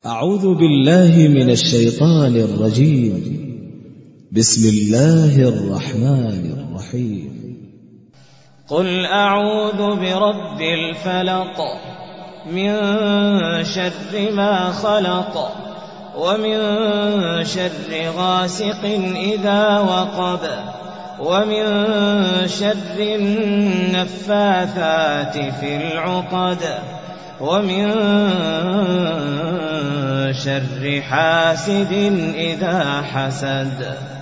أعوذ بالله من الشيطان الرجيم. بسم الله الرحمن الرحيم. قل أعوذ برب الفلق من شر ما خلق ومن شر غاسق إذا وقب ومن شر النفاثات في العقد ومن شر حاسد إذا حسد.